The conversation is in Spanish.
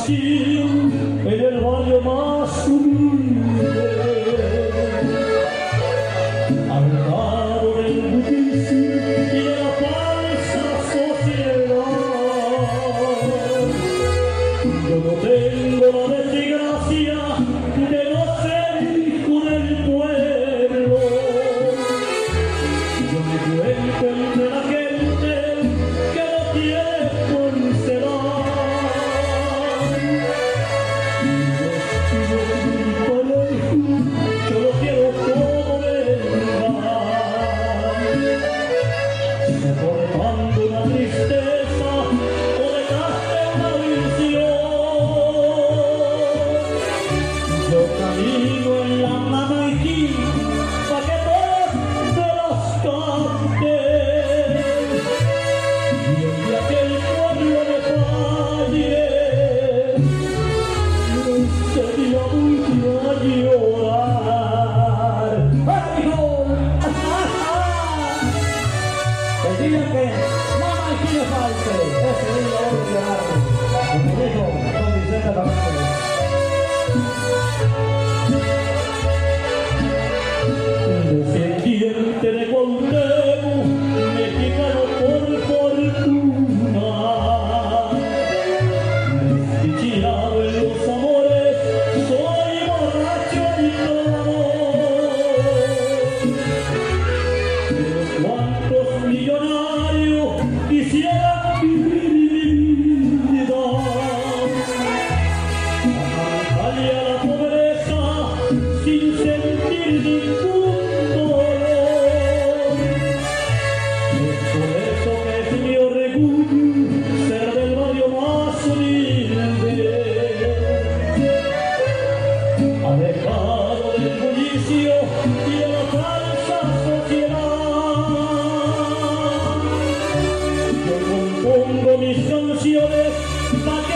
nacido en el barrio más humilde, al lado del bullicio y de la falsa sociedad. Yo no tengo la desgracia de no ser hijo del pueblo. Yo me cuento entre la gente que no tiene por ser. Yo lo quiero todo verdad, soportando una tristeza o detrás de una visión. Yo camino en la maniquí pa' que todos me los canten, y el día que el pueblo me falle, no sería última a llorar. ¡Hijo! El día que nada más quiere falte, ese día voy a llorar. Como dijo don Vicente Fernández. Descendiente de Cuauhtémoc, mexicano por fortuna, desdichado en los amores, soy borracho y todo. Unos cuantos millonarios quisieran vivir mi vida, arrancarle a la pobreza sin sentir ningún dolor. Es por eso que es mi orgullo ser del barrio más humilde, alejado del bullicio y de la falsa sociedad. Yo compongo mis canciones para